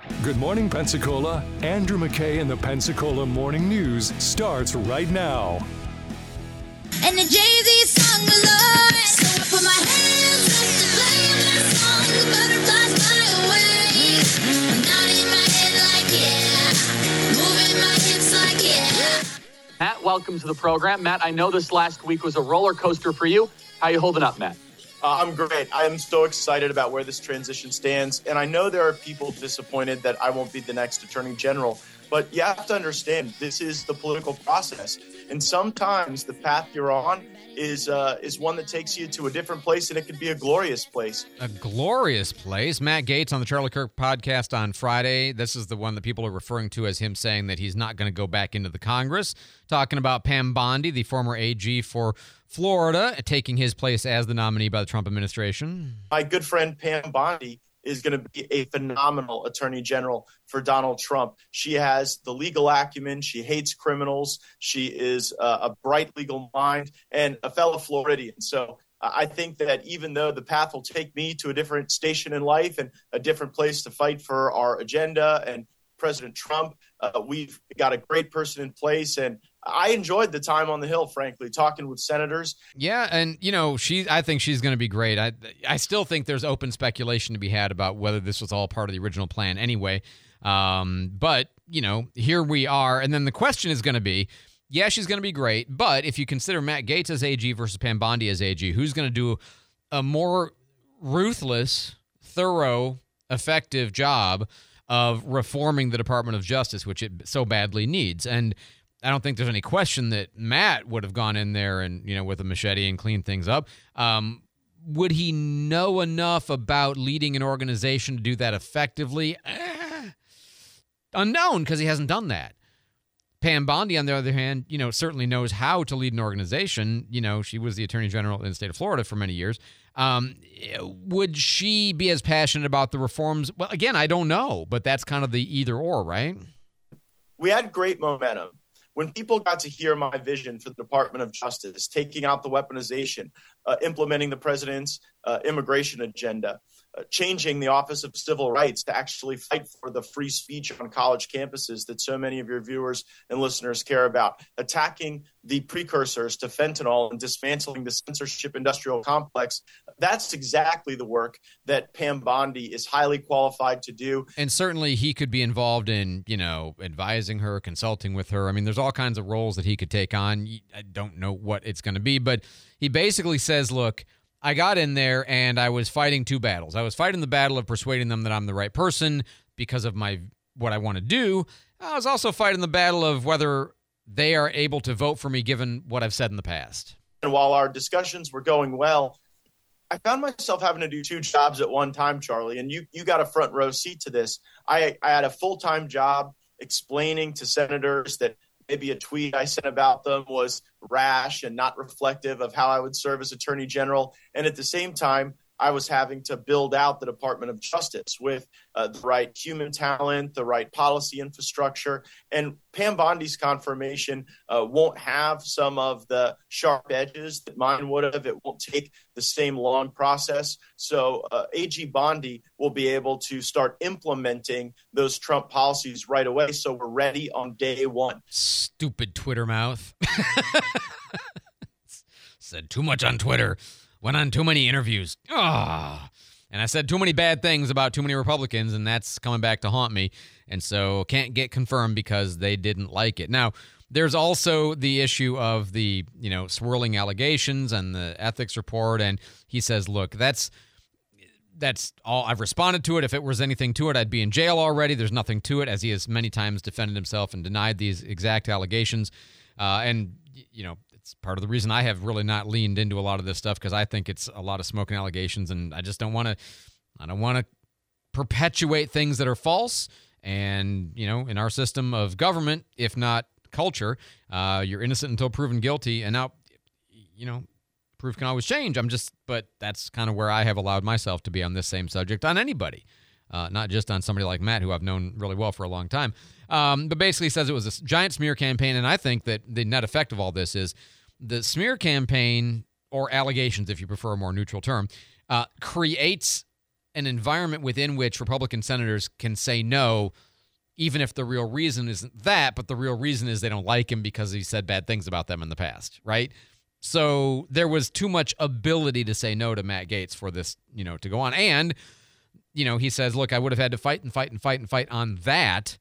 Good morning, Pensacola. Andrew McKay and the Pensacola Morning News starts right now. And the Jay-Z song was Lord, so I put my hands up to play that song. The butterflies fly away. I'm nodding my head like yeah, moving my hips like yeah. Matt, welcome to the program. Matt, I know this last week was a roller coaster for you. How you holding up, Matt? I'm great. I'm so excited about where this transition stands. And I know there are people disappointed that I won't be the next attorney general. But you have to understand, this is the political process. And sometimes the path you're on is one that takes you to a different place, and it could be a glorious place. A glorious place. Matt Gaetz on the Charlie Kirk podcast on Friday. This is the one that people are referring to as him saying that he's not going to go back into the Congress. Talking about Pam Bondi, the former AG for Florida, taking his place as the nominee by the Trump administration. My good friend Pam Bondi is going to be a phenomenal attorney general for Donald Trump. She has the legal acumen. She hates criminals. She is a bright legal mind and a fellow Floridian. So I think that even though the path will take me to a different station in life and a different place to fight for our agenda and President Trump, we've got a great person in place. And I enjoyed the time on the Hill, frankly, talking with senators. Yeah, and, I think she's going to be great. I still think there's open speculation to be had about whether this was all part of the original plan anyway. But, here we are. And then the question is going to be, yeah, she's going to be great. But if you consider Matt Gaetz as AG versus Pam Bondi as AG, who's going to do a more ruthless, thorough, effective job of reforming the Department of Justice, which it so badly needs? And I don't think there's any question that Matt would have gone in there and, with a machete and cleaned things up. Would he know enough about leading an organization to do that effectively? Unknown, because he hasn't done that. Pam Bondi, on the other hand, certainly knows how to lead an organization. She was the Attorney General in the state of Florida for many years. Would she be as passionate about the reforms? Well, again, I don't know, but that's kind of the either or, right? We had great momentum. When people got to hear my vision for the Department of Justice, taking out the weaponization, implementing the president's immigration agenda, changing the Office of Civil Rights to actually fight for the free speech on college campuses that so many of your viewers and listeners care about, attacking the precursors to fentanyl and dismantling the censorship industrial complex. That's exactly the work that Pam Bondi is highly qualified to do. And certainly he could be involved in, advising her, consulting with her. I mean, there's all kinds of roles that he could take on. I don't know what it's going to be, but he basically says, look, I got in there and I was fighting two battles. I was fighting the battle of persuading them that I'm the right person because of what I want to do. I was also fighting the battle of whether they are able to vote for me given what I've said in the past. And while our discussions were going well, I found myself having to do two jobs at one time, Charlie, and you got a front row seat to this. I had a full-time job explaining to senators that maybe a tweet I sent about them was rash and not reflective of how I would serve as Attorney General. And at the same time, I was having to build out the Department of Justice with the right human talent, the right policy infrastructure. And Pam Bondi's confirmation won't have some of the sharp edges that mine would have. It won't take the same long process. So AG Bondi will be able to start implementing those Trump policies right away. So we're ready on day one. Stupid Twitter mouth. Said too much on Twitter. Went on too many interviews. And I said too many bad things about too many Republicans, and that's coming back to haunt me. And so can't get confirmed because they didn't like it. Now, there's also the issue of the, swirling allegations and the ethics report. And he says, look, that's all. I've responded to it. If it was anything to it, I'd be in jail already. There's nothing to it, as he has many times defended himself and denied these exact allegations. It's part of the reason I have really not leaned into a lot of this stuff, because I think it's a lot of smoke and allegations, and I just don't want to perpetuate things that are false. And, in our system of government, if not culture, you're innocent until proven guilty. And now, proof can always change. But that's kind of where I have allowed myself to be on this same subject on anybody, not just on somebody like Matt, who I've known really well for a long time. But basically says it was a giant smear campaign. And I think that the net effect of all this is the smear campaign, or allegations, if you prefer a more neutral term, creates an environment within which Republican senators can say no, even if the real reason isn't that, but the real reason is they don't like him because he said bad things about them in the past, right? So there was too much ability to say no to Matt Gaetz for this, to go on. And, he says, look, I would have had to fight on that,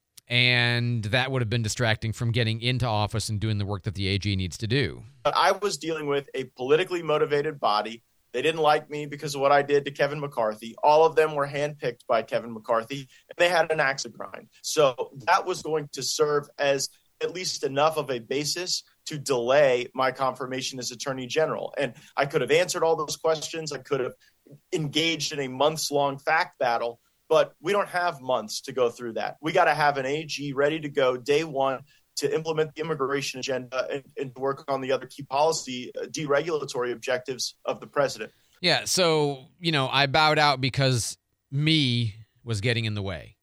and that would have been distracting from getting into office and doing the work that the AG needs to do. I was dealing with a politically motivated body. They didn't like me because of what I did to Kevin McCarthy. All of them were handpicked by Kevin McCarthy, and they had an axe to grind. So that was going to serve as at least enough of a basis to delay my confirmation as Attorney General. And I could have answered all those questions. I could have engaged in a months-long fact battle, but we don't have months to go through that. We got to have an AG ready to go day one to implement the immigration agenda and work on the other key policy deregulatory objectives of the president. Yeah, so, I bowed out because me was getting in the way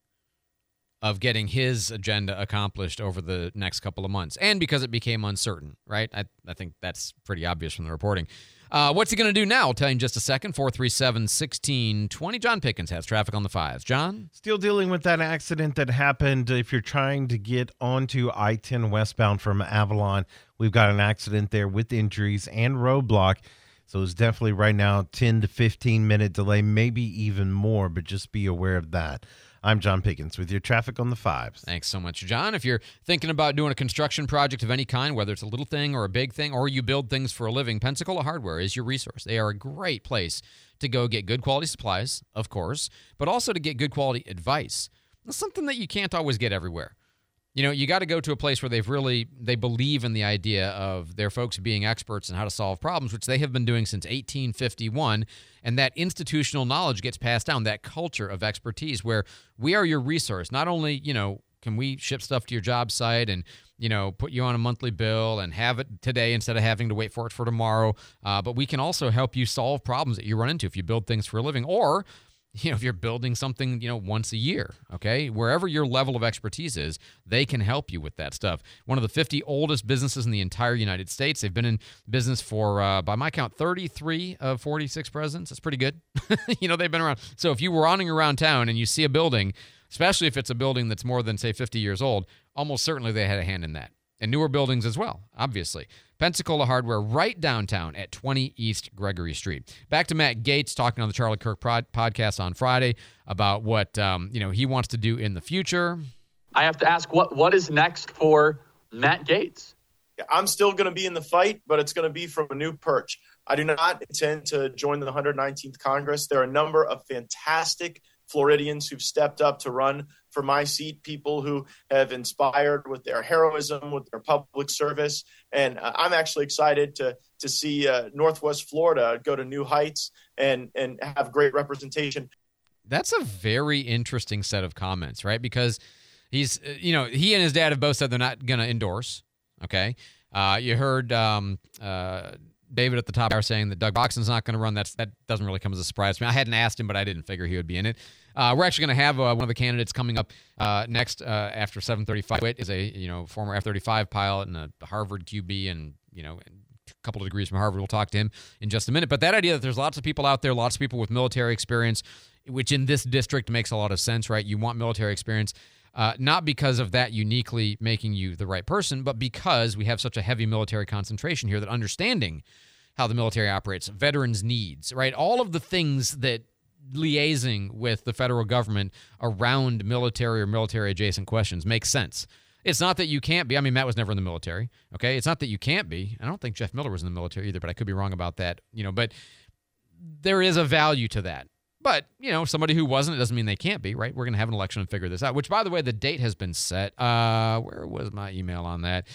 of getting his agenda accomplished over the next couple of months, and because it became uncertain, right? I think that's pretty obvious from the reporting. What's he going to do now? I'll tell you in just a second. 437-1620. John Pickens has traffic on the 5s. John? Still dealing with that accident that happened. If you're trying to get onto I-10 westbound from Avalon, we've got an accident there with injuries and roadblock. So it's definitely right now 10 to 15-minute delay, maybe even more, but just be aware of that. I'm John Pickens with your traffic on the 5s. Thanks so much, John. If you're thinking about doing a construction project of any kind, whether it's a little thing or a big thing, or you build things for a living, Pensacola Hardware is your resource. They are a great place to go get good quality supplies, of course, but also to get good quality advice. That's something that you can't always get everywhere. You got to go to a place where they believe in the idea of their folks being experts in how to solve problems, which they have been doing since 1851. And that institutional knowledge gets passed down, that culture of expertise where we are your resource. Not only, can we ship stuff to your job site and, put you on a monthly bill and have it today instead of having to wait for it for tomorrow, but we can also help you solve problems that you run into if you build things for a living, or if you're building something, once a year, okay? Wherever your level of expertise is, they can help you with that stuff. One of the 50 oldest businesses in the entire United States. They've been in business for, by my count, 33 of 46 presidents. That's pretty good. They've been around. So if you were running around town and you see a building, especially if it's a building that's more than, say, 50 years old, almost certainly they had a hand in that. And newer buildings as well, obviously. Pensacola Hardware, right downtown at 20 East Gregory Street. Back to Matt Gaetz talking on the Charlie Kirk podcast on Friday about what he wants to do in the future. I have to ask, what is next for Matt Gaetz? I'm still going to be in the fight, but it's going to be from a new perch. I do not intend to join the 119th Congress. There are a number of fantastic Floridians who've stepped up to run for my seat, people who have inspired with their heroism, with their public service. And I'm actually excited to see Northwest Florida go to new heights and have great representation. That's a very interesting set of comments, right? Because he's, he and his dad have both said they're not going to endorse. Okay. You heard David at the top hour saying that Doug Boxon's not going to run. That doesn't really come as a surprise to me. I hadn't asked him, but I didn't figure he would be in it. We're actually going to have one of the candidates coming up next after 7:35. Witt is a former F-35 pilot and a Harvard QB, and a couple of degrees from Harvard. We'll talk to him in just a minute. But that idea that there's lots of people out there, lots of people with military experience, which in this district makes a lot of sense, right? You want military experience. Not because of that uniquely making you the right person, but because we have such a heavy military concentration here that understanding how the military operates, veterans' needs, right? All of the things that liaising with the federal government around military or military-adjacent questions makes sense. It's not that you can't be. I mean, Matt was never in the military, okay? It's not that you can't be. I don't think Jeff Miller was in the military either, but I could be wrong about that, But there is a value to that. But, somebody who wasn't, it doesn't mean they can't be, right? We're going to have an election and figure this out, which, by the way, the date has been set. Where was my email on that?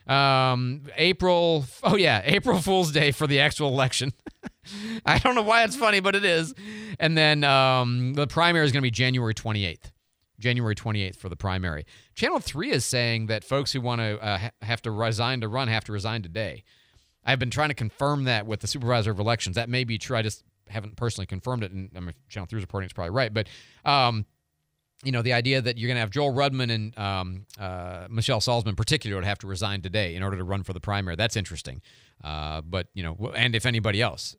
April Fool's Day for the actual election. I don't know why it's funny, but it is. And then the primary is going to be January 28th. January 28th for the primary. Channel 3 is saying that folks who want to have to resign to run have to resign today. I've been trying to confirm that with the supervisor of elections. That may be true. I just haven't personally confirmed it, and Channel 3's reporting is probably right. But, the idea that you're going to have Joel Rudman and Michelle Salzman in particular would have to resign today in order to run for the primary, that's interesting. But, and if anybody else,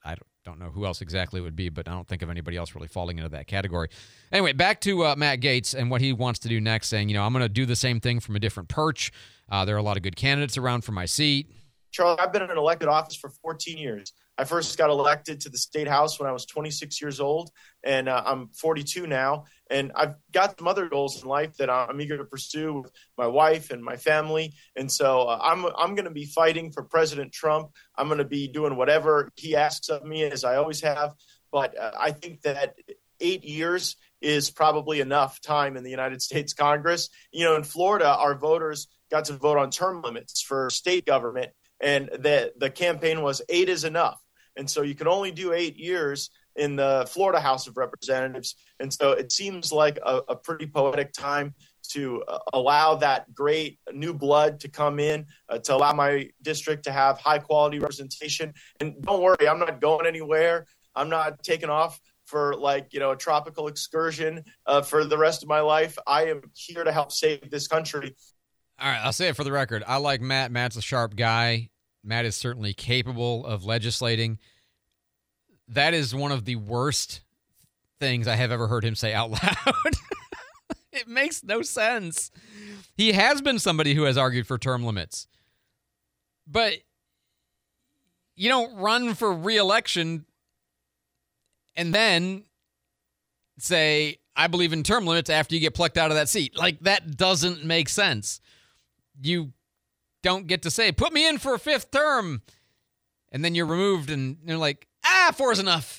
don't know who else exactly it would be, but I don't think of anybody else really falling into that category. Anyway, back to Matt Gaetz and what he wants to do next, saying, I'm going to do the same thing from a different perch. There are a lot of good candidates around for my seat. Charlie, I've been in an elected office for 14 years. I first got elected to the state house when I was 26 years old, and I'm 42 now. And I've got some other goals in life that I'm eager to pursue with my wife and my family. And so I'm going to be fighting for President Trump. I'm going to be doing whatever he asks of me, as I always have. But I think that 8 years is probably enough time in the United States Congress. In Florida, our voters got to vote on term limits for state government, and the campaign was 8 is enough. And so you can only do 8 years in the Florida House of Representatives. And so it seems like a pretty poetic time to allow that great new blood to come in, to allow my district to have high quality representation. And don't worry, I'm not going anywhere. I'm not taking off for a tropical excursion for the rest of my life. I am here to help save this country. All right, I'll say it for the record. I like Matt. Matt's a sharp guy. Matt is certainly capable of legislating. That is one of the worst things I have ever heard him say out loud. It makes no sense. He has been somebody who has argued for term limits. But you don't run for re-election and then say, I believe in term limits after you get plucked out of that seat. That doesn't make sense. You don't get to say, put me in for a 5th term, and then you're removed, and you're like, 4 is enough.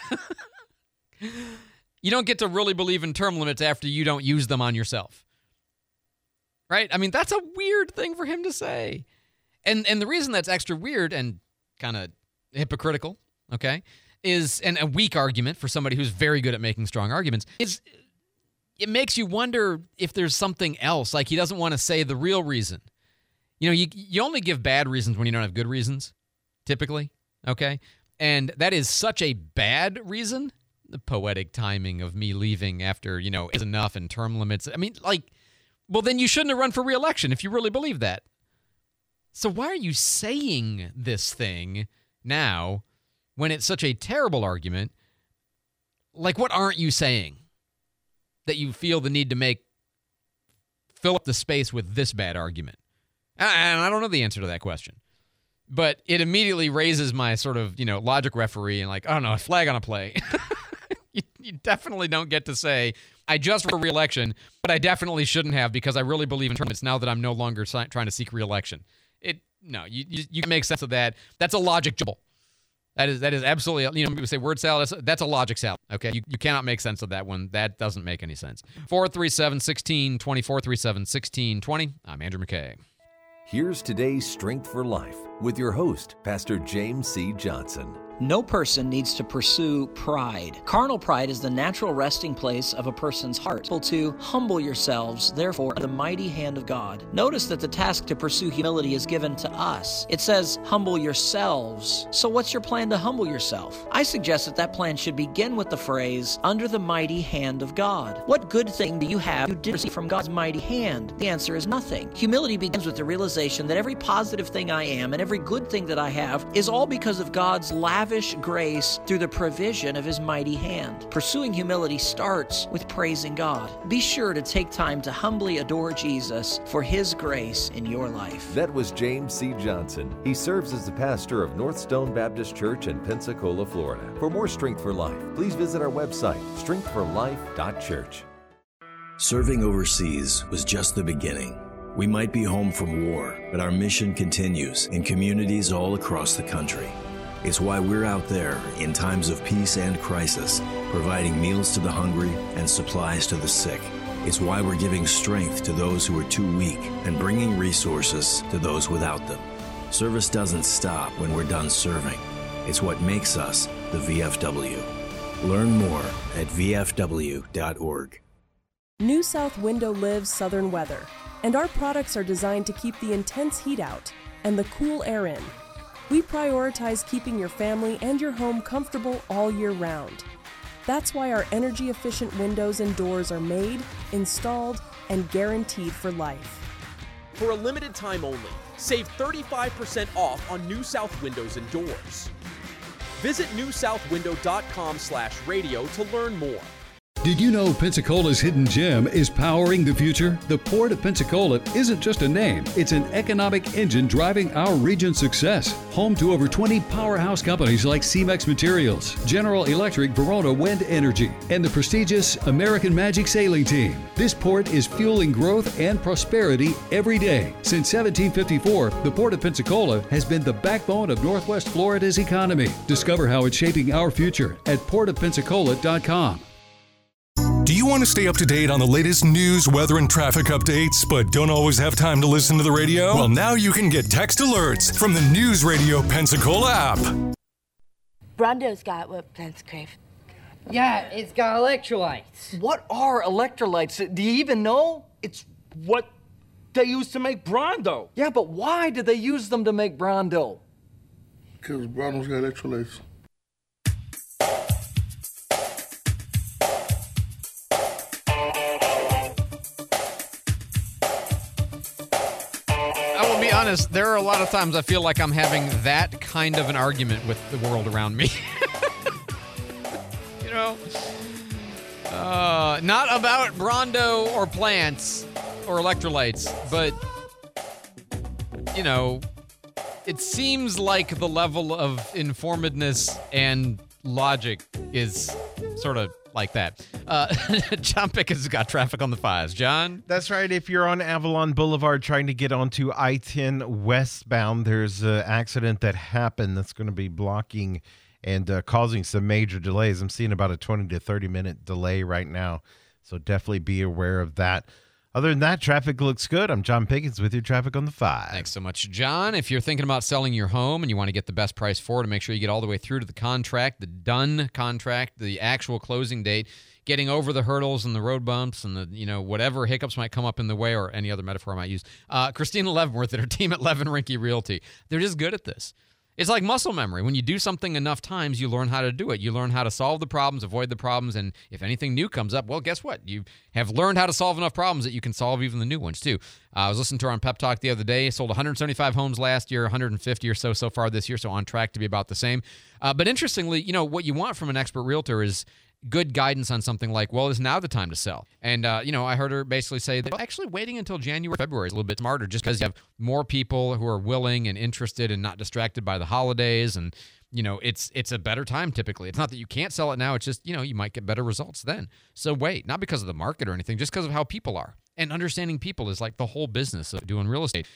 You don't get to really believe in term limits after you don't use them on yourself. Right? I mean, that's a weird thing for him to say. And the reason that's extra weird and kind of hypocritical, okay, and a weak argument for somebody who's very good at making strong arguments, is it makes you wonder if there's something else. Like, he doesn't want to say the real reason. You only give bad reasons when you don't have good reasons, typically, okay? And that is such a bad reason. The poetic timing of me leaving after, is enough and term limits. I mean, well, then you shouldn't have run for re-election if you really believe that. So why are you saying this thing now when it's such a terrible argument? What aren't you saying that you feel the need to fill up the space with this bad argument? And I don't know the answer to that question. But it immediately raises my sort of, logic referee and I don't know, a flag on a play. You definitely don't get to say, I just ran for re-election, but I definitely shouldn't have because I really believe in term limits now that I'm no longer trying to seek re-election. You can make sense of that. That's a logic jumble. That is absolutely, people say word salad. That's a logic salad. Okay, you cannot make sense of that one. That doesn't make any sense. 437-1620, 437-1620. I'm Andrew McKay. Here's today's Strength for Life with your host, Pastor James C. Johnson. No person needs to pursue pride. Carnal pride is the natural resting place of a person's heart. To humble yourselves, therefore, under the mighty hand of God. Notice that the task to pursue humility is given to us. It says, humble yourselves. So what's your plan to humble yourself? I suggest that plan should begin with the phrase, under the mighty hand of God. What good thing do you have you did receive from God's mighty hand? The answer is nothing. Humility begins with the realization that every positive thing I am and every good thing that I have is all because of God's lavish grace through the provision of His mighty hand. Pursuing humility starts with praising God. Be sure to take time to humbly adore Jesus for His grace in your life. That was James C. Johnson. He serves as the pastor of North Stone Baptist Church in Pensacola, Florida. For more Strength for Life, please visit our website, strengthforlife.church. Serving overseas was just the beginning. We might be home from war, but our mission continues in communities all across the country. It's why we're out there in times of peace and crisis, providing meals to the hungry and supplies to the sick. It's why we're giving strength to those who are too weak and bringing resources to those without them. Service doesn't stop when we're done serving. It's what makes us the VFW. Learn more at vfw.org. New South Window lives southern weather, and our products are designed to keep the intense heat out and the cool air in. We prioritize keeping your family and your home comfortable all year round. That's why our energy-efficient windows and doors are made, installed, and guaranteed for life. For a limited time only, save 35% off on New South windows and doors. Visit newsouthwindow.com/radio to learn more. Did you know Pensacola's hidden gem is powering the future? The Port of Pensacola isn't just a name, it's an economic engine driving our region's success. Home to over 20 powerhouse companies like CEMEX Materials, General Electric, Verona Wind Energy, and the prestigious American Magic Sailing Team. This port is fueling growth and prosperity every day. Since 1754, the Port of Pensacola has been the backbone of Northwest Florida's economy. Discover how it's shaping our future at portofpensacola.com. Do you want to stay up to date on the latest news, weather, and traffic updates, but don't always have time to listen to the radio? Well, now you can get text alerts from the News Radio Pensacola app. Brondo's got what plants crave. Yeah, it's got electrolytes. What are electrolytes? Do you even know? It's what they use to make Brondo. Yeah, but why do they use them to make Brondo? Because Brondo's got electrolytes. Honest, there are a lot of times I feel like I'm having that kind of an argument with the world around me. You know? Not about Brondo or plants or electrolytes, but, you know, it seems like the level of informedness and logic is sort of like that. John Pickett's got traffic on the 5s. John? That's right. If you're on Avalon Boulevard trying to get onto I-10 westbound, there's an accident that happened that's going to be blocking and causing some major delays. I'm seeing about a 20 to 30-minute delay right now, so definitely be aware of that. Other than that, traffic looks good. I'm John Pickens with your traffic on the 5. Thanks so much, John. If you're thinking about selling your home and you want to get the best price for it, to make sure you get all the way through to the contract, the done contract, the actual closing date, getting over the hurdles and the road bumps and the, you know, whatever hiccups might come up in the way or any other metaphor I might use. Christina Leavenworth and her team at Levin Rinke Realty, they're just good at this. It's like muscle memory. When you do something enough times, you learn how to do it. You learn how to solve the problems, avoid the problems, and if anything new comes up, well, guess what? You have learned how to solve enough problems that you can solve even the new ones, too. I was listening to her on Pep Talk the other day. Sold 175 homes last year, 150 or so far this year, so on track to be about the same. But interestingly, you know, what you want from an expert realtor is good guidance on something like, well, is now the time to sell? And, you know, I heard her basically say that actually waiting until January, February is a little bit smarter just because you have more people who are willing and interested and not distracted by the holidays. And, you know, it's a better time typically. It's not that you can't sell it now. It's just, you know, you might get better results then. So wait, not because of the market or anything, just because of how people are. And understanding people is like the whole business of doing real estate.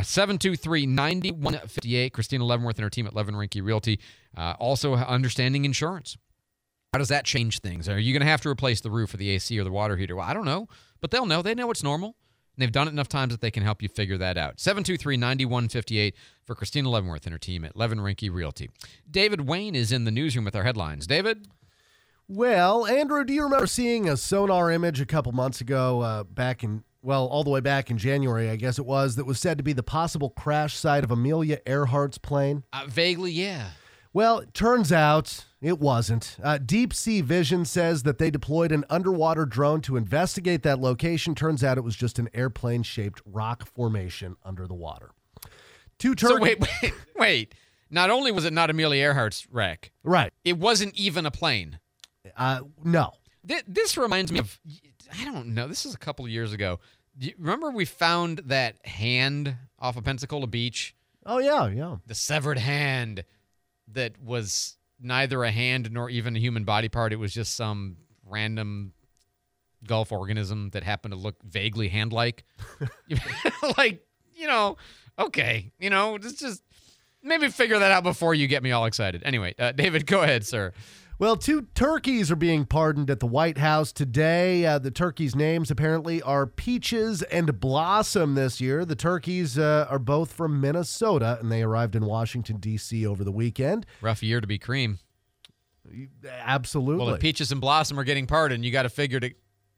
723-9158, Christina Leavenworth and her team at Levin Rinke Realty. Also understanding insurance. How does that change things? Are you going to have to replace the roof or the AC or the water heater? Well, I don't know, but they'll know. They know it's normal, and they've done it enough times that they can help you figure that out. 723-9158 for Christina Leavenworth and her team at Levin Rinke Realty. David Wayne is in the newsroom with our headlines. David? Well, Andrew, do you remember seeing a sonar image a couple months ago all the way back in January, I guess it was, that was said to be the possible crash site of Amelia Earhart's plane? Vaguely, yeah. Well, it turns out it wasn't. Deep Sea Vision says that they deployed an underwater drone to investigate that location. Turns out it was just an airplane-shaped rock formation under the water. So wait. Not only was it not Amelia Earhart's wreck. Right. It wasn't even a plane. No. This reminds me of, I don't know, this is a couple of years ago. Do you remember we found that hand off of Pensacola Beach? Oh, yeah. The severed hand that was neither a hand nor even a human body part. It was just some random Gulf organism that happened to look vaguely hand-like. Like, you know, okay. You know, just maybe figure that out before you get me all excited. Anyway, David, go ahead, sir. Well, 2 turkeys are being pardoned at the White House today. The turkeys' names apparently are Peaches and Blossom this year. The turkeys are both from Minnesota, and they arrived in Washington, D.C. over the weekend. Rough year to be cream. Absolutely. Well, if Peaches and Blossom are getting pardoned, you got to figure to...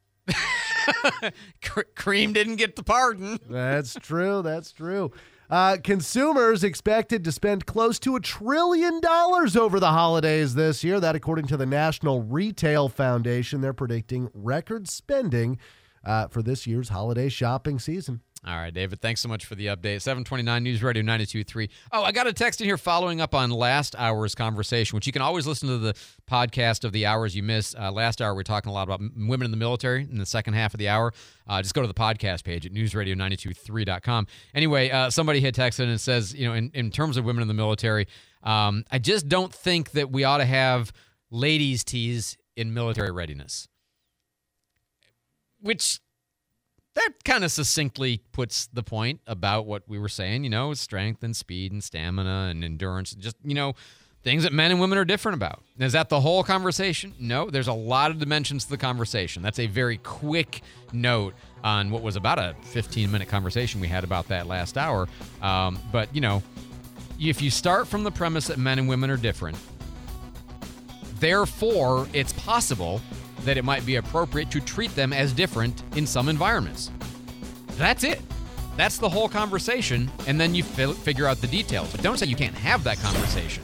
Cream didn't get the pardon. That's true. Consumers expected to spend close to $1 trillion over the holidays this year. That according to the National Retail Foundation. They're predicting record spending for this year's holiday shopping season. All right, David, thanks so much for the update. 729 News Radio 92.3. Oh, I got a text in here following up on last hour's conversation, which you can always listen to the podcast of the hours you miss. Last hour, we were talking a lot about women in the military in the second half of the hour. Just go to the podcast page at newsradio923.com. Anyway, somebody had texted and says, in terms of women in the military, I just don't think that we ought to have ladies' tees in military readiness. Which... that kind of succinctly puts the point about what we were saying, strength and speed and stamina and endurance, just, things that men and women are different about. Is that the whole conversation? No, there's a lot of dimensions to the conversation. That's a very quick note on what was about a 15-minute conversation we had about that last hour. But, if you start from the premise that men and women are different, therefore it's possible that it might be appropriate to treat them as different in some environments. That's it. That's the whole conversation, and then you figure out the details. But don't say you can't have that conversation.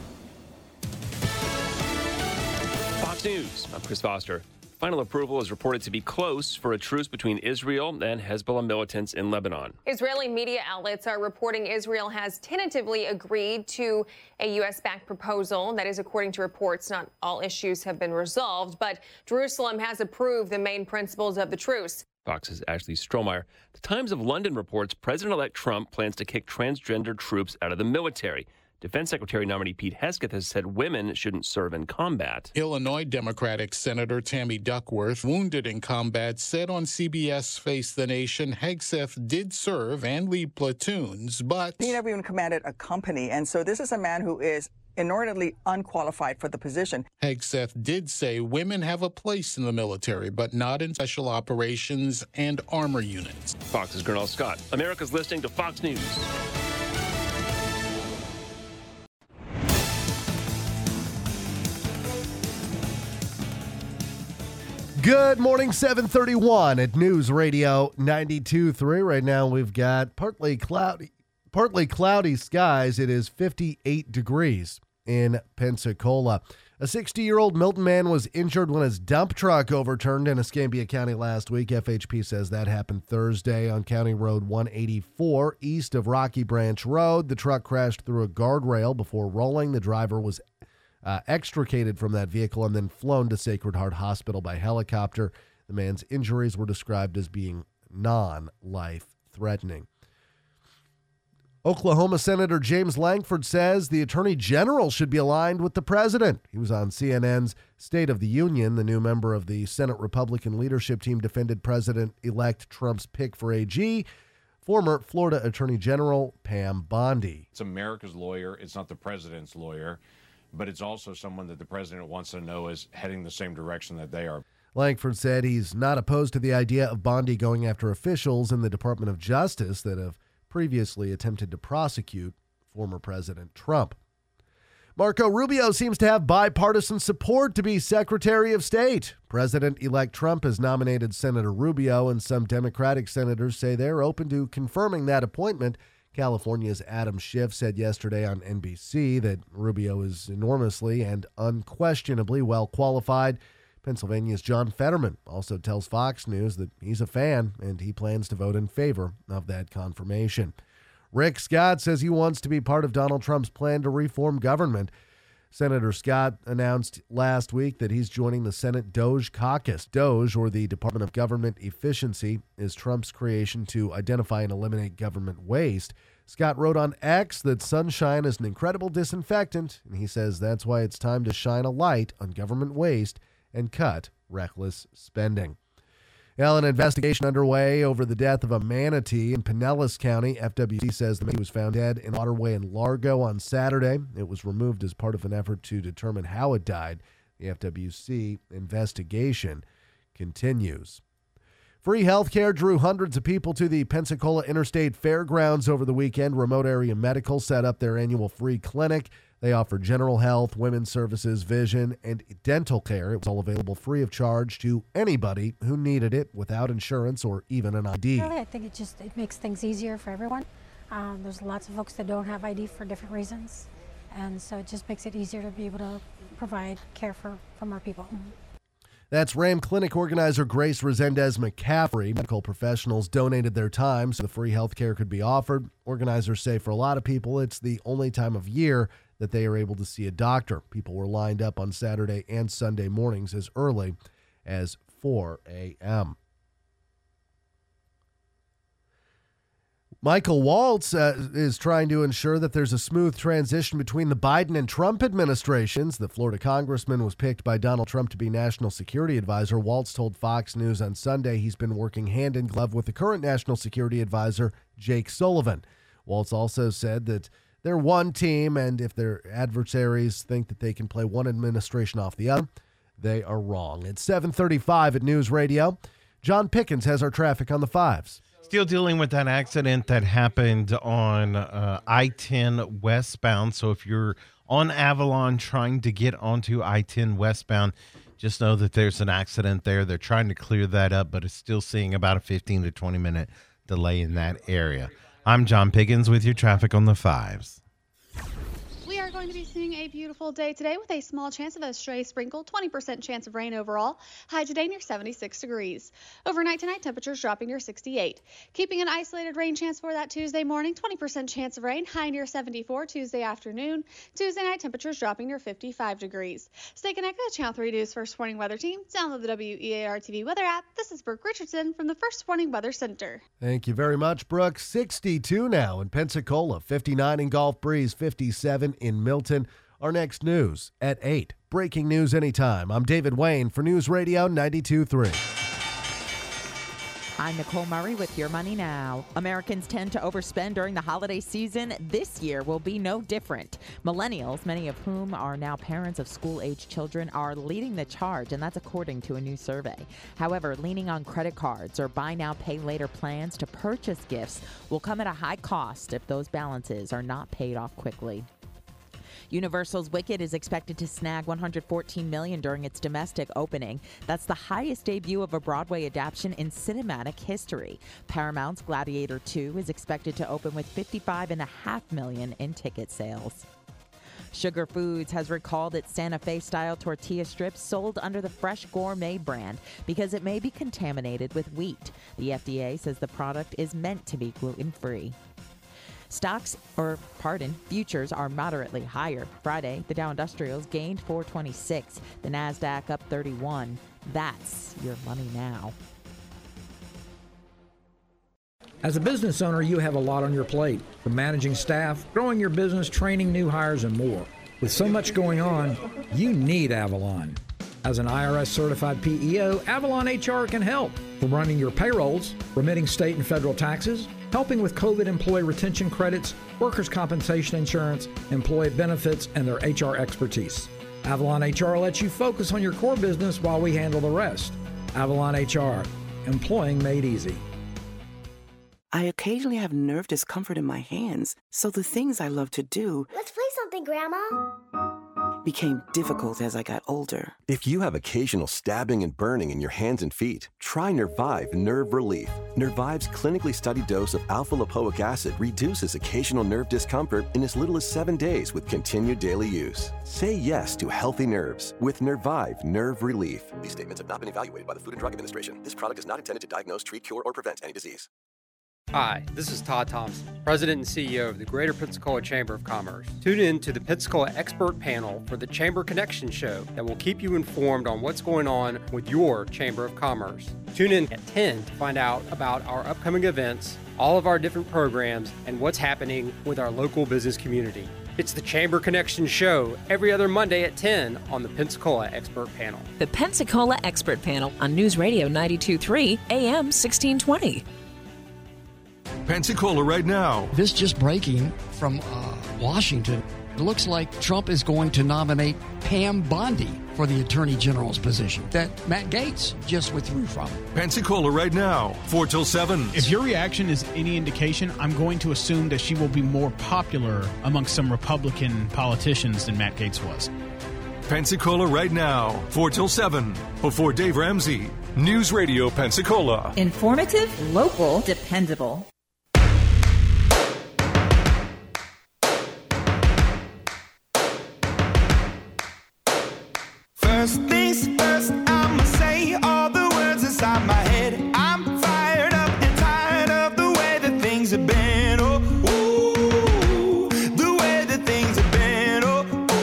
Fox News, I'm Chris Foster. Final approval is reported to be close for a truce between Israel and Hezbollah militants in Lebanon. Israeli media outlets are reporting Israel has tentatively agreed to a U.S.-backed proposal. That is, according to reports, not all issues have been resolved, but Jerusalem has approved the main principles of the truce. Fox's Ashley Strohmeyer. The Times of London reports President-elect Trump plans to kick transgender troops out of the military. Defense Secretary nominee Pete Hegseth has said women shouldn't serve in combat. Illinois Democratic Senator Tammy Duckworth, wounded in combat, said on CBS Face the Nation Hegseth did serve and lead platoons, but he never even commanded a company, and so this is a man who is inordinately unqualified for the position. Hegseth did say women have a place in the military, but not in special operations and armor units. Fox's Gernal Scott. America's listening to Fox News. Good morning, 731 at News Radio 92.3. Right now we've got partly cloudy skies. It is 58 degrees in Pensacola. A 60-year-old Milton man was injured when his dump truck overturned in Escambia County last week. FHP says that happened Thursday on County Road 184 east of Rocky Branch Road. The truck crashed through a guardrail before rolling. The driver was extricated from that vehicle and then flown to Sacred Heart Hospital by helicopter. The man's injuries were described as being non-life-threatening. Oklahoma Senator James Lankford says the Attorney General should be aligned with the president. He was on CNN's State of the Union. The new member of the Senate Republican leadership team defended President-elect Trump's pick for AG, former Florida Attorney General Pam Bondi. It's America's lawyer. It's not the president's lawyer. But it's also someone that the president wants to know is heading the same direction that they are. Lankford said he's not opposed to the idea of Bondi going after officials in the Department of Justice that have previously attempted to prosecute former President Trump. Marco Rubio seems to have bipartisan support to be Secretary of State. President-elect Trump has nominated Senator Rubio, and some Democratic senators say they're open to confirming that appointment. California's Adam Schiff said yesterday on NBC that Rubio is enormously and unquestionably well qualified. Pennsylvania's John Fetterman also tells Fox News that he's a fan and he plans to vote in favor of that confirmation. Rick Scott says he wants to be part of Donald Trump's plan to reform government. Senator Scott announced last week that he's joining the Senate DOGE caucus. DOGE, or the Department of Government Efficiency, is Trump's creation to identify and eliminate government waste. Scott wrote on X that sunshine is an incredible disinfectant, and he says that's why it's time to shine a light on government waste and cut reckless spending. Well, an investigation underway over the death of a manatee in Pinellas County. FWC says the manatee was found dead in a waterway in Largo on Saturday. It was removed as part of an effort to determine how it died. The FWC investigation continues. Free health care drew hundreds of people to the Pensacola Interstate Fairgrounds over the weekend. Remote Area Medical set up their annual free clinic. They offer general health, women's services, vision, and dental care. It was all available free of charge to anybody who needed it without insurance or even an ID. Really, I think it makes things easier for everyone. There's lots of folks that don't have ID for different reasons, and so it just makes it easier to be able to provide care for more people. That's Ram Clinic organizer Grace Resendez-McCaffrey. Medical professionals donated their time so the free health care could be offered. Organizers say for a lot of people, it's the only time of year that they are able to see a doctor. People were lined up on Saturday and Sunday mornings as early as 4 a.m. Michael Waltz is trying to ensure that there's a smooth transition between the Biden and Trump administrations. The Florida congressman was picked by Donald Trump to be national security advisor. Waltz told Fox News on Sunday he's been working hand in glove with the current national security advisor, Jake Sullivan. Waltz also said that they're one team, and if their adversaries think that they can play one administration off the other, they are wrong. It's 7:35 at News Radio. John Pickens has our traffic on the 5s. Still dealing with that accident that happened on I-10 westbound. So if you're on Avalon trying to get onto I-10 westbound, just know that there's an accident there. They're trying to clear that up, but it's still seeing about a 15 to 20-minute delay in that area. I'm John Pickens with your traffic on the 5s. We are going to be seeing a beautiful day today with a small chance of a stray sprinkle, 20% chance of rain overall. High today near 76 degrees. Overnight tonight, temperatures dropping near 68. Keeping an isolated rain chance for that Tuesday morning, 20% chance of rain, high near 74 Tuesday afternoon. Tuesday night, temperatures dropping near 55 degrees. Stay connected to Channel 3 News First Warning Weather Team. Download the WEAR TV weather app. This is Brooke Richardson from the First Warning Weather Center. Thank you very much, Brooke. 62 now in Pensacola, 59 in Gulf Breeze, 57 in Milton. Our next news at 8. Breaking news anytime. I'm David Wayne for News Radio 92.3. I'm Nicole Murray with Your Money Now. Americans tend to overspend during the holiday season. This year will be no different. Millennials, many of whom are now parents of school-age children, are leading the charge, and that's according to a new survey. However, leaning on credit cards or buy now, pay later plans to purchase gifts will come at a high cost if those balances are not paid off quickly. Universal's Wicked is expected to snag $114 million during its domestic opening. That's the highest debut of a Broadway adaptation in cinematic history. Paramount's Gladiator 2 is expected to open with $55.5 million in ticket sales. Sugar Foods has recalled its Santa Fe-style tortilla strips sold under the Fresh Gourmet brand because it may be contaminated with wheat. The FDA says the product is meant to be gluten-free. Futures are moderately higher. Friday, the Dow Industrials gained 426, the NASDAQ up 31. That's Your Money Now. As a business owner, you have a lot on your plate, from managing staff, growing your business, training new hires, and more. With so much going on, you need Avalon. As an IRS-certified PEO, Avalon HR can help. From running your payrolls, remitting state and federal taxes, helping with COVID employee retention credits, workers' compensation insurance, employee benefits, and their HR expertise. Avalon HR lets you focus on your core business while we handle the rest. Avalon HR, employing made easy. I occasionally have nerve discomfort in my hands, so the things I love to do... Let's play something, Grandma. ...became difficult as I got older. If you have occasional stabbing and burning in your hands and feet, try Nervive Nerve Relief. Nervive's clinically studied dose of alpha-lipoic acid reduces occasional nerve discomfort in as little as 7 days with continued daily use. Say yes to healthy nerves with Nervive Nerve Relief. These statements have not been evaluated by the Food and Drug Administration. This product is not intended to diagnose, treat, cure, or prevent any disease. Hi, this is Todd Thompson, President and CEO of the Greater Pensacola Chamber of Commerce. Tune in to the Pensacola Expert Panel for the Chamber Connection Show that will keep you informed on what's going on with your Chamber of Commerce. Tune in at 10 to find out about our upcoming events, all of our different programs, and what's happening with our local business community. It's the Chamber Connection Show every other Monday at 10 on the Pensacola Expert Panel. The Pensacola Expert Panel on News Radio 92.3 AM 1620. Pensacola right now. This just breaking from Washington. It looks like Trump is going to nominate Pam Bondi for the Attorney General's position that Matt Gaetz just withdrew from. Pensacola right now, 4 till 7. If your reaction is any indication, I'm going to assume that she will be more popular among some Republican politicians than Matt Gaetz was. Pensacola right now, 4 till 7. Before Dave Ramsey, News Radio Pensacola. Informative, local, dependable. First things first, I'ma say things have been, oh, ooh, the way that things have been, oh,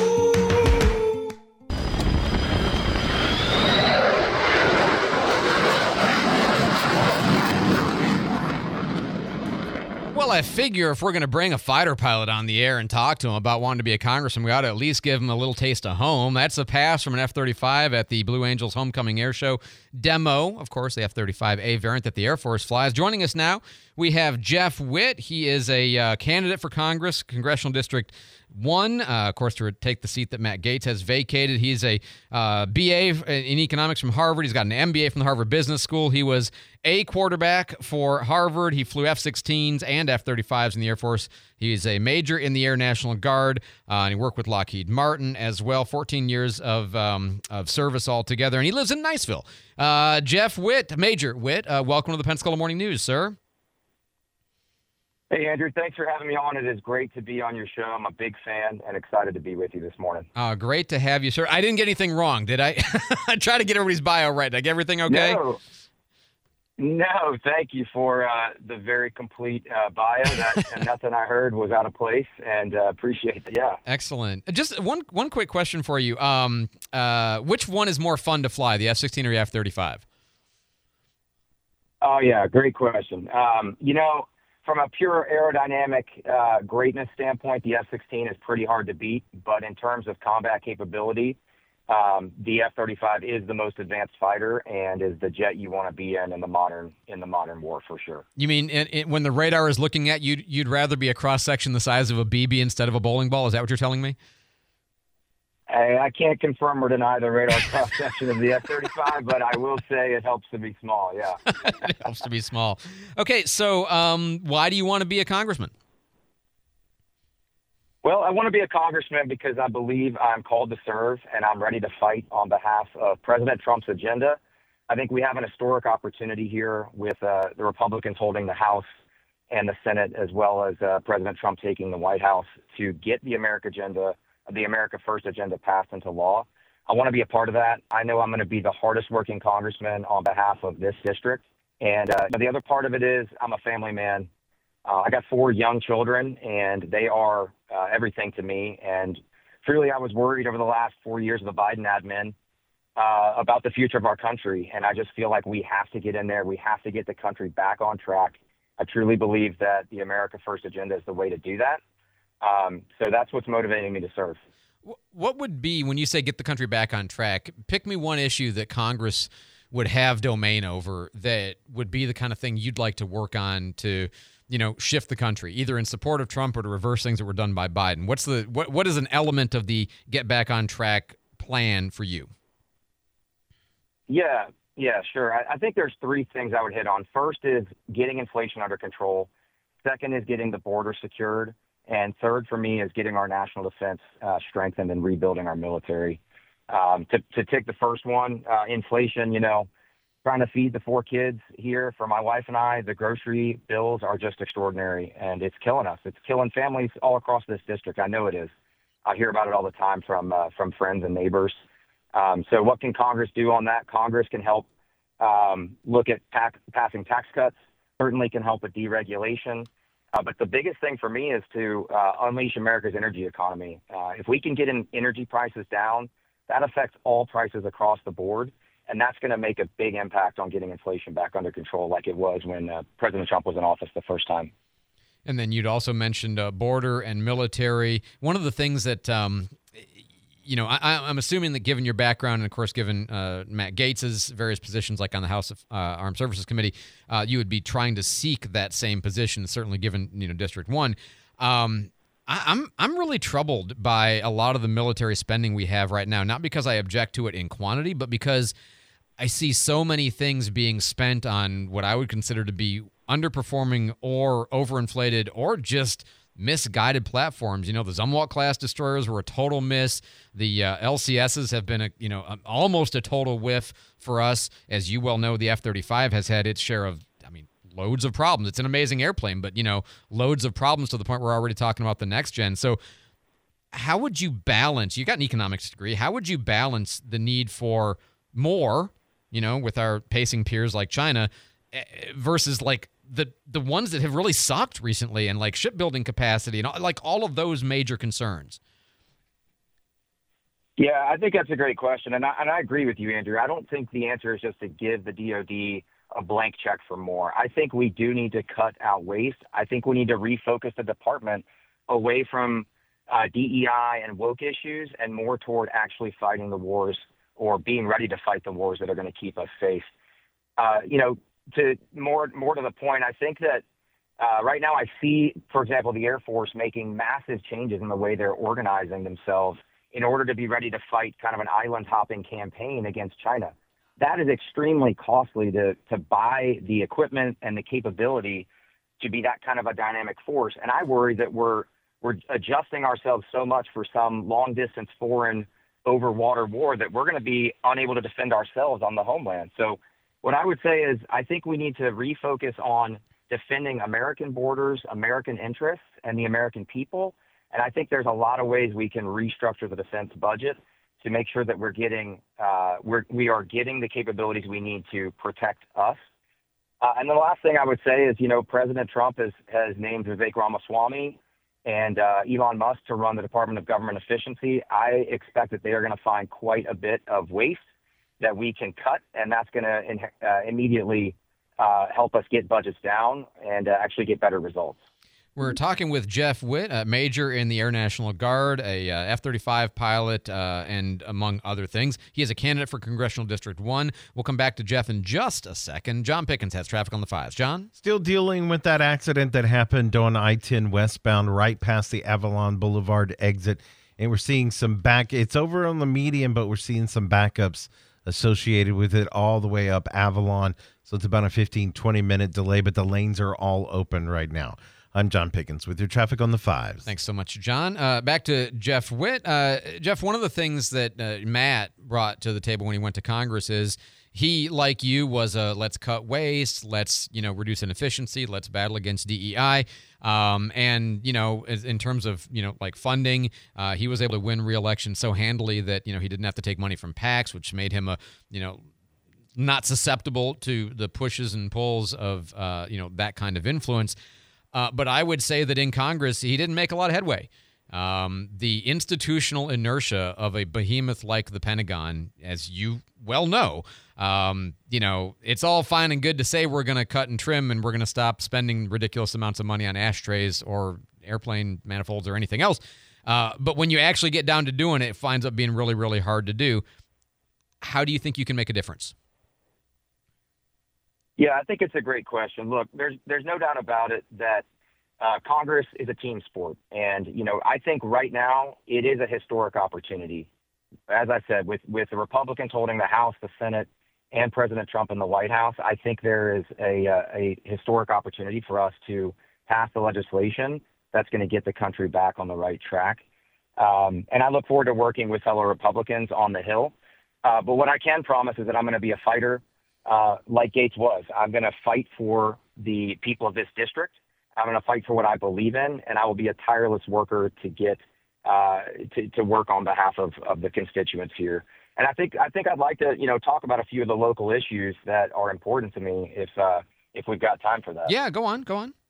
Well, I figure if we're going to bring a fighter pilot on the air and talk to him about wanting to be a congressman, we ought to at least give him a little taste of home. That's a pass from an F-35 at the Blue Angels Homecoming Air Show demo. Of course, the F-35A variant that the Air Force flies. Joining us now, we have Jeff Witt. He is a candidate for Congress, Congressional District 1, of course, to take the seat that Matt Gaetz has vacated. He's a BA in economics from Harvard. He's got an MBA from the Harvard Business School. He was a quarterback for Harvard. He flew F-16s and F-35s in the Air Force. He's a major in the Air National Guard, and he worked with Lockheed Martin as well. 14 years of service altogether, and he lives in Niceville. Jeff Witt, Major Witt, welcome to the Pensacola Morning News, sir. Hey, Andrew, thanks for having me on. It is great to be on your show. I'm a big fan and excited to be with you this morning. Great to have you, sir. I didn't get anything wrong, did I? I tried to get everybody's bio right. Did I get everything okay? No, thank you for the very complete bio. And nothing I heard was out of place, and appreciate that. Yeah. Excellent. Just one quick question for you. Which one is more fun to fly, the F-16 or the F-35? Oh, yeah, great question. From a pure aerodynamic greatness standpoint, the F-16 is pretty hard to beat. But in terms of combat capability, the F-35 is the most advanced fighter and is the jet you want to be in the modern war for sure. You mean when the radar is looking at you, you'd rather be a cross section the size of a BB instead of a bowling ball? Is that what you're telling me? I can't confirm or deny the radar cross section of the F-35, but I will say it helps to be small. Yeah, it helps to be small. Okay, so why do you want to be a congressman? Well, I want to be a congressman because I believe I'm called to serve and I'm ready to fight on behalf of President Trump's agenda. I think we have an historic opportunity here with the Republicans holding the House and the Senate, as well as President Trump taking the White House, to get the America First agenda passed into law. I want to be a part of that. I know I'm going to be the hardest working congressman on behalf of this district. And the other part of it is I'm a family man. I got 4 young children, and they are everything to me. And truly, I was worried over the last 4 years of the Biden admin about the future of our country. And I just feel like we have to get in there. We have to get the country back on track. I truly believe that the America First agenda is the way to do that. So that's what's motivating me to serve. What would be, when you say get the country back on track, pick me one issue that Congress would have domain over that would be the kind of thing you'd like to work on to, shift the country, either in support of Trump or to reverse things that were done by Biden. What is an element of the get back on track plan for you? Yeah, sure. I think there's 3 things I would hit on. First is getting inflation under control. Second is getting the border secured. And third for me is getting our national defense strengthened and rebuilding our military. To take the first one, inflation, trying to feed the 4 kids here for my wife and I, the grocery bills are just extraordinary, and it's killing us. It's killing families all across this district. I know it is. I hear about it all the time from friends and neighbors. So what can Congress do on that? Congress can help look at passing tax cuts, certainly can help with deregulation. But the biggest thing for me is to unleash America's energy economy. If we can get energy prices down, that affects all prices across the board. And that's going to make a big impact on getting inflation back under control like it was when President Trump was in office the first time. And then you'd also mentioned border and military. One of the things that, I'm assuming that given your background and, of course, given Matt Gaetz's various positions like on the House of Armed Services Committee, you would be trying to seek that same position, certainly given, District 1. I'm really troubled by a lot of the military spending we have right now, not because I object to it in quantity, but because I see so many things being spent on what I would consider to be underperforming or overinflated or just misguided platforms. The Zumwalt class destroyers were a total miss. The LCSs have been almost a total whiff for us. As you well know, the F-35 has had its share of, loads of problems. It's an amazing airplane, but, loads of problems to the point we're already talking about the next gen. So how would you balance, you got an economics degree, how would you balance the need for more, with our pacing peers like China versus like the ones that have really sucked recently, and like shipbuilding capacity and like all of those major concerns? Yeah, I think that's a great question, and I agree with you, Andrew. I don't think the answer is just to give the DoD a blank check for more. I think we do need to cut out waste. I think we need to refocus the department away from DEI and woke issues and more toward actually fighting the wars or being ready to fight the wars that are going to keep us safe. To more to the point, I think that right now I see, for example, the Air Force making massive changes in the way they're organizing themselves in order to be ready to fight kind of an island-hopping campaign against China. That is extremely costly to buy the equipment and the capability to be that kind of a dynamic force. And I worry that we're adjusting ourselves so much for some long-distance foreign over-water war that we're going to be unable to defend ourselves on the homeland. So what I would say is I think we need to refocus on defending American borders, American interests, and the American people. And I think there's a lot of ways we can restructure the defense budget to make sure that we are getting the capabilities we need to protect us. And the last thing I would say is, President Trump has named Vivek Ramaswamy and Elon Musk to run the Department of Government Efficiency. I expect that they are going to find quite a bit of waste that we can cut, and that's going to immediately help us get budgets down and actually get better results. We're talking with Jeff Witt, a major in the Air National Guard, a F-35 pilot, and among other things. He is a candidate for Congressional District 1. We'll come back to Jeff in just a second. John Pickens has traffic on the 5s. John? Still dealing with that accident that happened on I-10 westbound right past the Avalon Boulevard exit. And we're seeing some it's over on the median, but we're seeing some backups associated with it all the way up Avalon. So it's about a 15, 20-minute delay, but the lanes are all open right now. I'm John Pickens with your traffic on the 5s. Thanks so much, John. Back to Jeff Witt. Jeff, one of the things that Matt brought to the table when he went to Congress is he, like you, was a let's cut waste, let's reduce inefficiency, let's battle against DEI. And in terms of like funding, he was able to win re-election so handily that he didn't have to take money from PACs, which made him a not susceptible to the pushes and pulls of that kind of influence. But I would say that in Congress, he didn't make a lot of headway. The institutional inertia of a behemoth like the Pentagon, as you well know, it's all fine and good to say we're going to cut and trim and we're going to stop spending ridiculous amounts of money on ashtrays or airplane manifolds or anything else. But when you actually get down to doing it, it finds up being really, really hard to do. How do you think you can make a difference? Yeah, I think it's a great question. Look, there's no doubt about it that Congress is a team sport. And, I think right now it is a historic opportunity. As I said, with the Republicans holding the House, the Senate, and President Trump in the White House, I think there is a historic opportunity for us to pass the legislation that's going to get the country back on the right track. And I look forward to working with fellow Republicans on the Hill. But what I can promise is that I'm going to be a fighter. Like Gates was. I'm going to fight for the people of this district. I'm going to fight for what I believe in, and I will be a tireless worker to get to work on behalf of the constituents here. And I think I'd like to talk about a few of the local issues that are important to me if we've got time for that. Yeah, go on.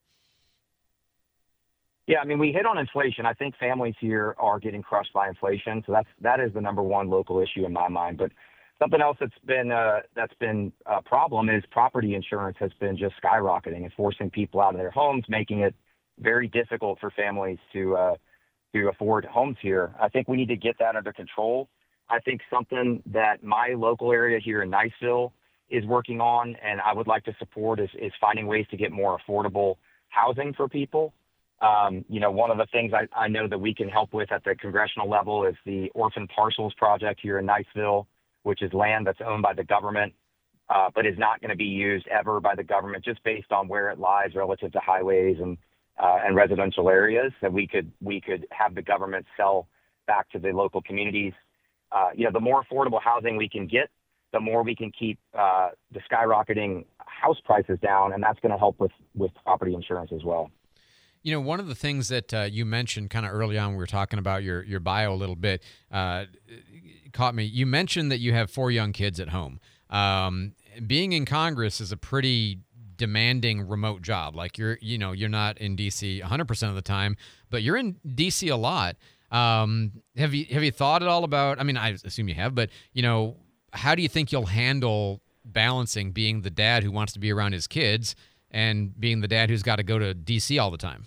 Yeah, we hit on inflation. I think families here are getting crushed by inflation, so that is the number one local issue in my mind. But something else that's been a problem is property insurance has been just skyrocketing and forcing people out of their homes, making it very difficult for families to afford homes here. I think we need to get that under control. I think something that my local area here in Niceville is working on, and I would like to support, is finding ways to get more affordable housing for people. One of the things I know that we can help with at the congressional level is the Orphan Parcels Project here in Niceville, which is land that's owned by the government, but is not going to be used ever by the government, just based on where it lies relative to highways and residential areas, that we could have the government sell back to the local communities. The more affordable housing we can get, the more we can keep the skyrocketing house prices down, and that's going to help with property insurance as well. One of the things that you mentioned kind of early on, we were talking about your bio a little bit, caught me. You mentioned that you have 4 young kids at home. Being in Congress is a pretty demanding remote job. Like you're not in DC 100% of the time, but you're in DC a lot. Have you thought at all about, I mean, I assume you have, but how do you think you'll handle balancing being the dad who wants to be around his kids and being the dad who's got to go to DC all the time?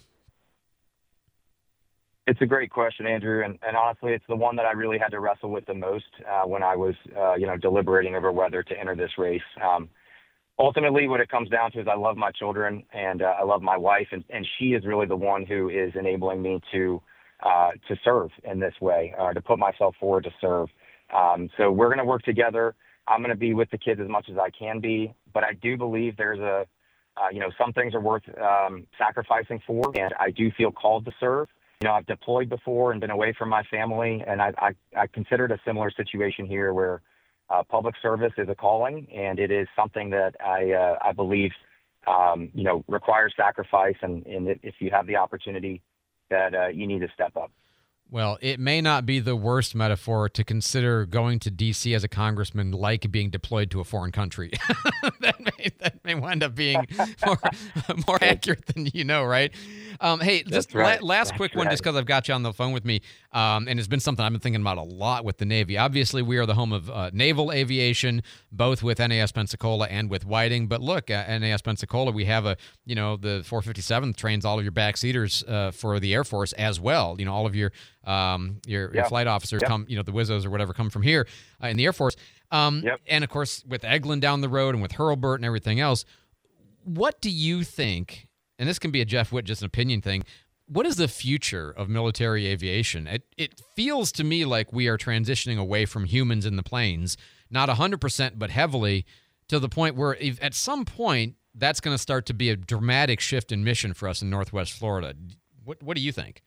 It's a great question, Andrew, and honestly, it's the one that I really had to wrestle with the most when I was, deliberating over whether to enter this race. Ultimately, what it comes down to is I love my children and I love my wife, and she is really the one who is enabling me to serve in this way, to put myself forward to serve. So we're going to work together. I'm going to be with the kids as much as I can be, but I do believe there's some things are worth sacrificing for, and I do feel called to serve. I've deployed before and been away from my family, and I considered a similar situation here where public service is a calling, and it is something that I believe, requires sacrifice, and if you have the opportunity, that you need to step up. Well, it may not be the worst metaphor to consider going to D.C. as a congressman like being deployed to a foreign country. that may wind up being more accurate than right? Hey, just last quick one, just because I've got you on the phone with me, and it's been something I've been thinking about a lot with the Navy. Obviously, we are the home of naval aviation, both with NAS Pensacola and with Whiting. But look, at NAS Pensacola, we have the 457th trains all of your backseaters for the Air Force as well. All of your flight officers come, the Wizzos or whatever come from here in the Air Force. And of course, with Eglin down the road and with Hurlburt and everything else, what do you think, and this can be a Jeff Witt, just an opinion thing, what is the future of military aviation? It feels to me like we are transitioning away from humans in the planes, not 100%, but heavily, to the point where at some point that's going to start to be a dramatic shift in mission for us in Northwest Florida. What do you think?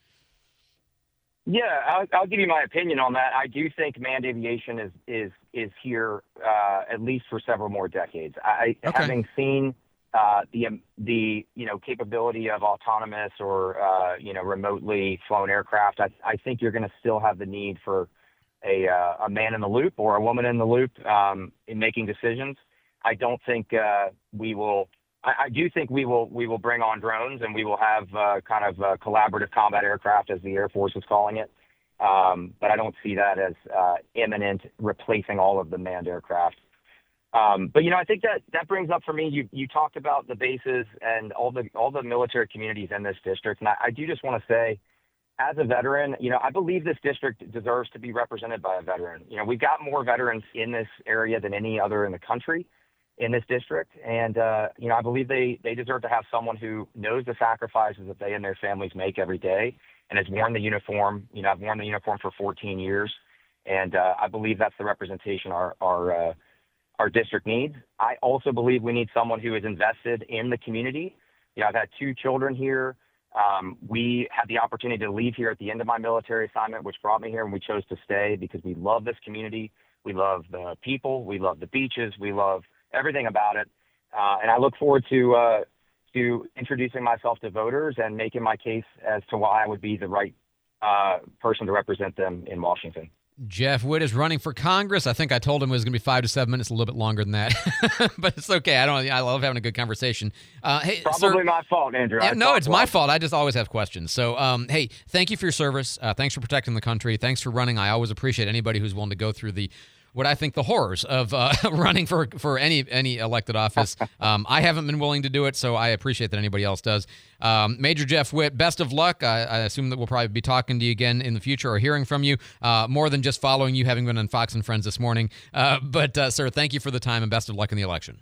Yeah, I'll give you my opinion on that. I do think manned aviation is here at least for several more decades. Having seen the capability of autonomous or remotely flown aircraft, I think you're going to still have the need for a man in the loop or a woman in the loop in making decisions. I don't think we will. I do think we will bring on drones, and we will have kind of collaborative combat aircraft, as the Air Force is calling it. But I don't see that as imminent replacing all of the manned aircraft. But I think that brings up for me. You talked about the bases and all the military communities in this district, and I do just want to say, as a veteran, I believe this district deserves to be represented by a veteran. We've got more veterans in this area than any other in the country in this district. And, I believe they deserve to have someone who knows the sacrifices that they and their families make every day and has worn the uniform. I've worn the uniform for 14 years, and I believe that's the representation our district needs. I also believe we need someone who is invested in the community. I've had 2 children here. We had the opportunity to leave here at the end of my military assignment, which brought me here, and we chose to stay because we love this community. We love the people. We love the beaches. We love everything about it. And I look forward to introducing myself to voters and making my case as to why I would be the right person to represent them in Washington. Jeff Witt is running for Congress. I think I told him it was going to be 5 to 7 minutes, a little bit longer than that, but it's okay. I love having a good conversation. Hey, probably my fault, Andrew. No, it's my fault. I just always have questions. So, hey, thank you for your service. Thanks for protecting the country. Thanks for running. I always appreciate anybody who's willing to go through what I think the horrors of running for any elected office. I haven't been willing to do it, so I appreciate that anybody else does. Major Jeff Witt, best of luck. I assume that we'll probably be talking to you again in the future or hearing from you, more than just following you, having been on Fox and Friends this morning. But sir, thank you for the time, and best of luck in the election.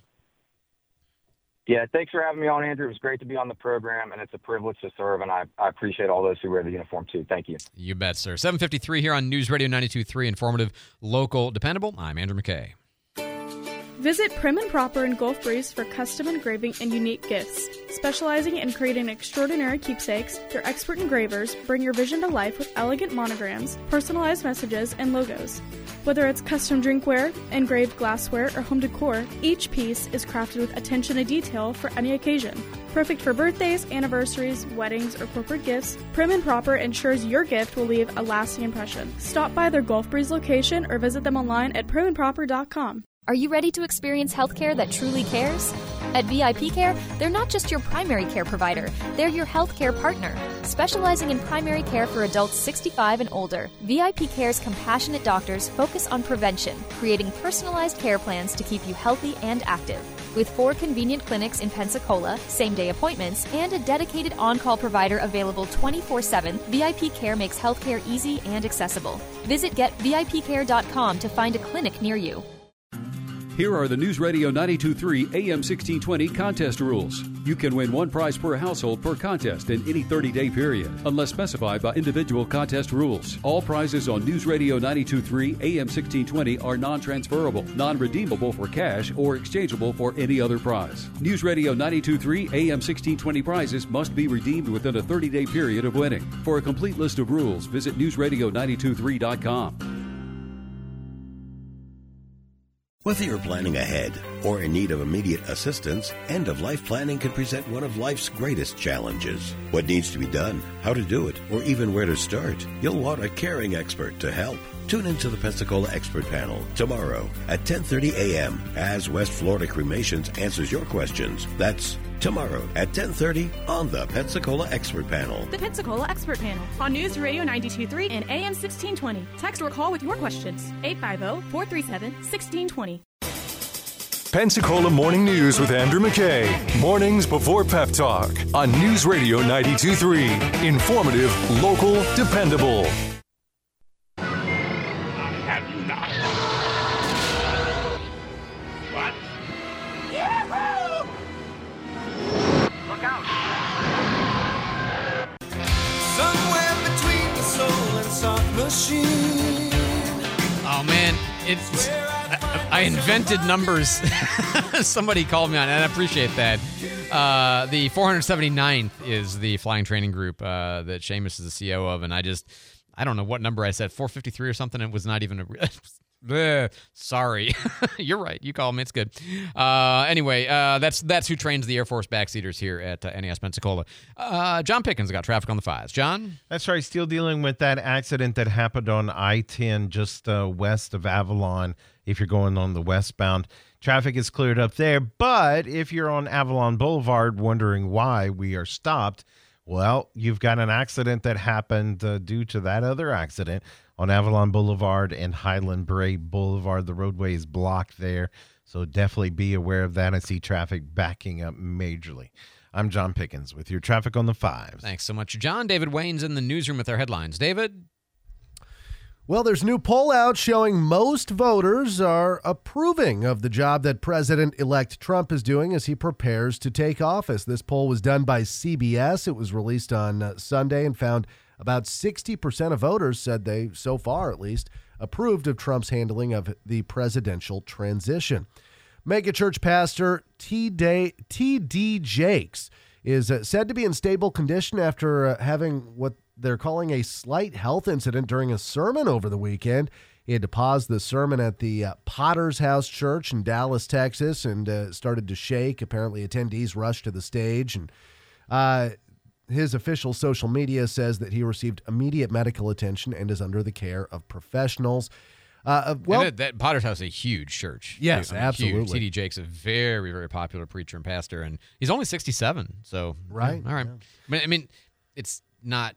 Yeah, thanks for having me on, Andrew. It was great to be on the program, and it's a privilege to serve, and I appreciate all those who wear the uniform, too. Thank you. You bet, sir. 7:53 here on News Radio 92.3, informative, local, dependable. I'm Andrew McKay. Visit Prim and Proper in Gulf Breeze for custom engraving and unique gifts. Specializing in creating extraordinary keepsakes, their expert engravers bring your vision to life with elegant monograms, personalized messages, and logos. Whether it's custom drinkware, engraved glassware, or home decor, each piece is crafted with attention to detail for any occasion. Perfect for birthdays, anniversaries, weddings, or corporate gifts, Prim and Proper ensures your gift will leave a lasting impression. Stop by their Gulf Breeze location or visit them online at primandproper.com. Are you ready to experience healthcare that truly cares? At VIP Care, they're not just your primary care provider, they're your health care partner. Specializing in primary care for adults 65 and older, VIP Care's compassionate doctors focus on prevention, creating personalized care plans to keep you healthy and active. With 4 convenient clinics in Pensacola, same-day appointments, and a dedicated on-call provider available 24/7, VIP Care makes healthcare easy and accessible. Visit getvipcare.com to find a clinic near you. Here are the News Radio 92.3 AM 1620 contest rules. You can win one prize per household per contest in any 30-day period, unless specified by individual contest rules. All prizes on News Radio 92.3 AM 1620 are non-transferable, non-redeemable for cash, or exchangeable for any other prize. News Radio 92.3 AM 1620 prizes must be redeemed within a 30-day period of winning. For a complete list of rules, visit newsradio923.com. Whether you're planning ahead or in need of immediate assistance, end-of-life planning can present one of life's greatest challenges. What needs to be done, how to do it, or even where to start? You'll want a caring expert to help. Tune into the Pensacola Expert Panel tomorrow at 10:30 a.m. as West Florida Cremations answers your questions. That's tomorrow at 10:30 on the Pensacola Expert Panel. The Pensacola Expert Panel on News Radio 92.3 and AM 1620. Text or call with your questions. 850-437-1620. Pensacola Morning News with Andrew McKay. Mornings before Pep Talk on News Radio 92.3. Informative, local, dependable. Have you not? What? Yahoo! Look out! Somewhere between the soul and soft machine. Oh man, it's I invented numbers. Somebody called me on it, and I appreciate that. The 479th is the flying training group that Seamus is the CEO of, and I don't know what number I said, 453 or something. It was not even sorry. You're right. You called me. It's good. Anyway, that's who trains the Air Force backseaters here at NAS Pensacola. John Pickens got traffic on the 5s. John? That's right. Still dealing with that accident that happened on I-10 just west of Avalon if you're going on the westbound. Traffic is cleared up there, but if you're on Avalon Boulevard wondering why we are stopped, well, you've got an accident that happened due to that other accident on Avalon Boulevard and Highland Bray Boulevard. The roadway is blocked there, so definitely be aware of that. I see traffic backing up majorly. I'm John Pickens with your traffic on the 5s. Thanks so much, John. David Wayne's in the newsroom with our headlines. David? Well, there's new poll out showing most voters are approving of the job that President-elect Trump is doing as he prepares to take office. This poll was done by CBS. It was released on Sunday and found about 60% of voters said they, so far at least, approved of Trump's handling of the presidential transition. Megachurch pastor T.D. Jakes is said to be in stable condition after having what they're calling a slight health incident during a sermon over the weekend. He had to pause the sermon at the Potter's House Church in Dallas, Texas, and started to shake. Apparently, attendees rushed to the stage, and his official social media says that he received immediate medical attention and is under the care of professionals. That Potter's House is a huge church. Yes, absolutely. T.D. Jakes, a very, very popular preacher and pastor, and he's only 67. So right, all right. Yeah. I mean, it's not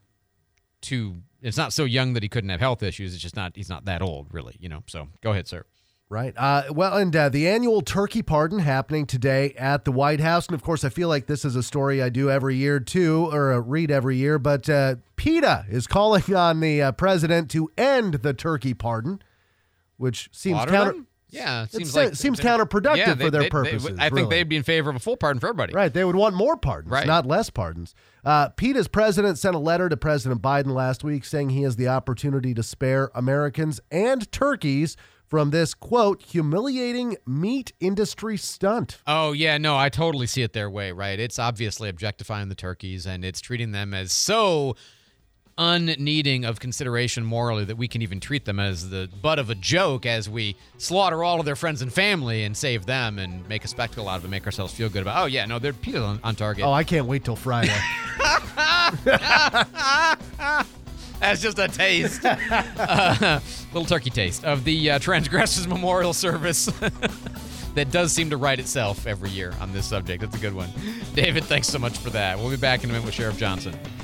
so young that he couldn't have health issues. It's just he's not that old, really, So go ahead, sir. Right. The annual turkey pardon happening today at the White House. And, of course, I feel like this is a story I do every year, too, or read every year. But PETA is calling on the president to end the turkey pardon, which seems seems counterproductive for their purposes. I think they'd be in favor of a full pardon for everybody. Right. They would want more pardons, not less pardons. PETA's president sent a letter to President Biden last week saying he has the opportunity to spare Americans and turkeys from this, quote, humiliating meat industry stunt. Oh, yeah, no, I totally see it their way, right? It's obviously objectifying the turkeys, and it's treating them as so unneeding of consideration morally that we can even treat them as the butt of a joke as we slaughter all of their friends and family and save them and make a spectacle out of it, make ourselves feel good about, oh, yeah, no, they're PETA on target. Oh, I can't wait till Friday. That's just a taste. Little turkey taste of the Transgressors Memorial Service. that does seem to write itself every year on this subject. That's a good one. David, thanks so much for that. We'll be back in a minute with Sheriff Johnson.